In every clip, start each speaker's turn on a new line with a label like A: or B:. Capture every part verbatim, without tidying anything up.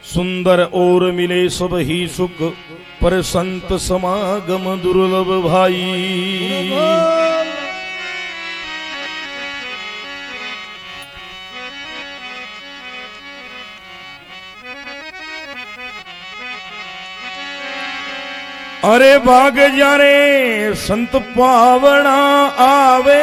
A: सुंदर और मिले सब ही सुख, पर संत समागम दुर्लभ भाई। अरे भाग जाने संत पावना आवे,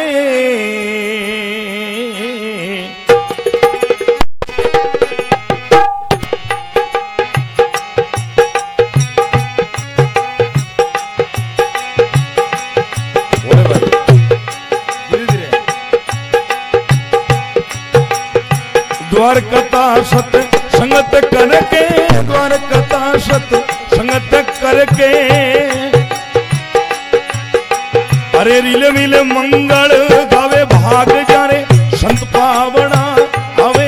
A: द्वारकता सत संगत करके, द्वारकता सत संगत करके, अरे रीले मिले मंगल गावे भाग जाने संत पावना आवे।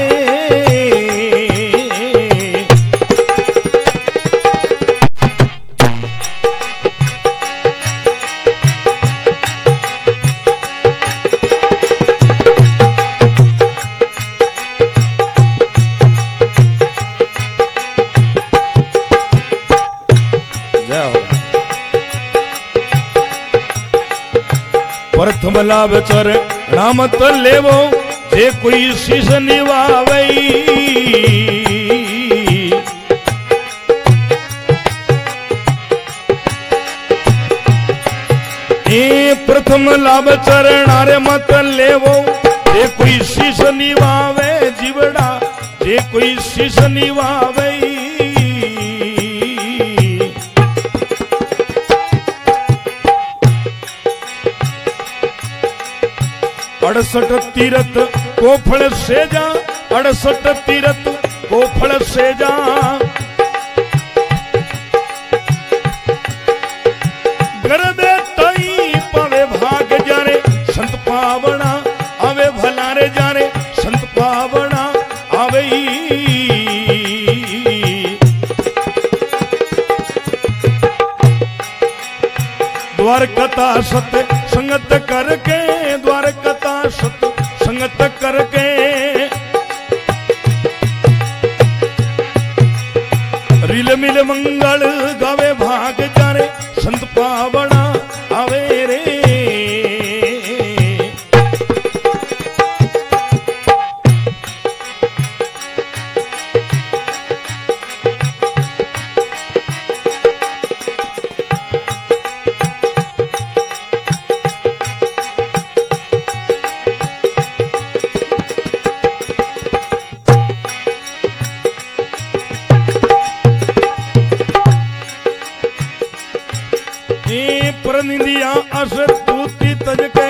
A: प्रथम लाभ चर नाम तो लेवो, जे कोई शीश निवावई। ए प्रथम लाभ चरणारे मत लेवो, जे कोई शीश निवावे जीवड़ा, जे कोई शीश निवावई। अड़सठ तीरथ को फल से जा, अड़सठ तीरथ को फल से जा, गरबे तई पवे भाग जाने संत पावना आवे, भलारे जाने संत पावना आवे। द्वारकता सत्य संगत करके, द्वारकता सत संगत करके, रील मिल मंगल गावे भाग जाने संत पावना आवे रे। निंदिया असतूति तज के,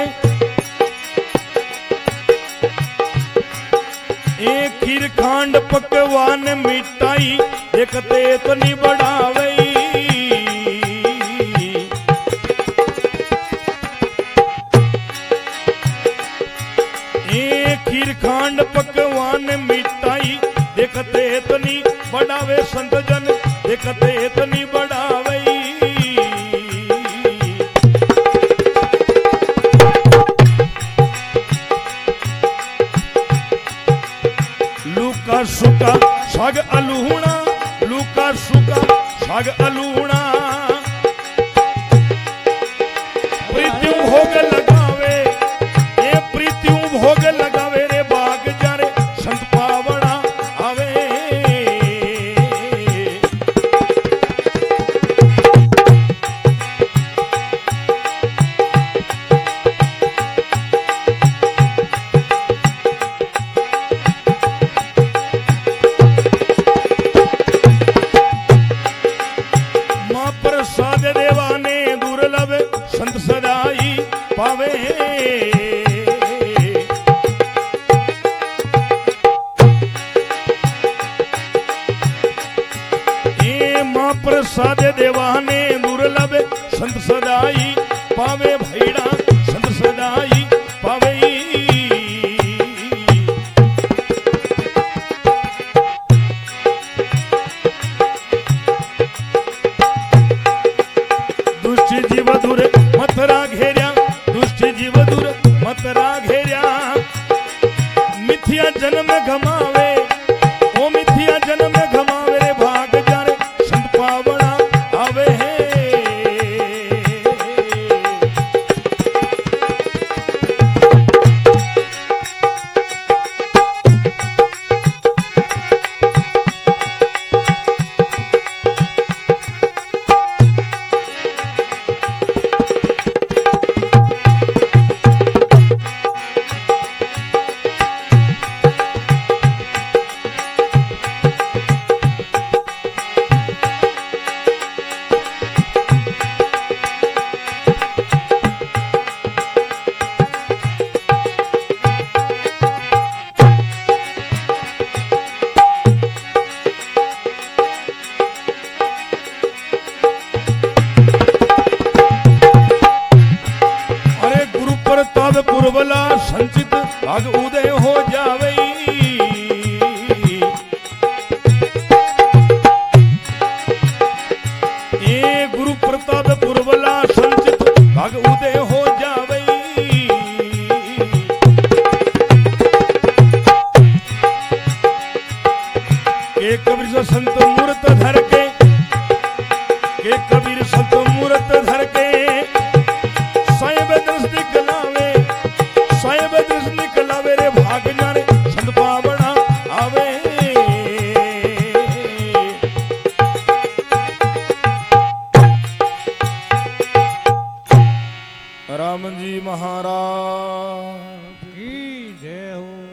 A: एक खीर खांड पकवान मिठाई, देखते तो नहीं बढ़ावई। एक खीर खांड पकवान मिठाई, देखते तो नहीं बढ़ावे संत जन, देखते तो नहीं बढ़ावई। लूका सुका साग अलूणा, लूका सुका साग अलूणा, प्रीत्यू भोग लगावे, ये प्रीत्यू भोग लगावे रे बाग जाने संत पावना आवे। प्रसाद देवाने दुर्लभ संत सदाई पावे। ए मां प्रसाद देवाने दुर्लभ संत सदाई पावे, भैड़ा संत सदाई पावे। जीव दूर मथरा घेर्या, दुष्ट जीव दूर मथरा घेर्या, मिथ्या जन्म घमावे, ओ मिथ्या जन्म घमावे रे जी महाराज।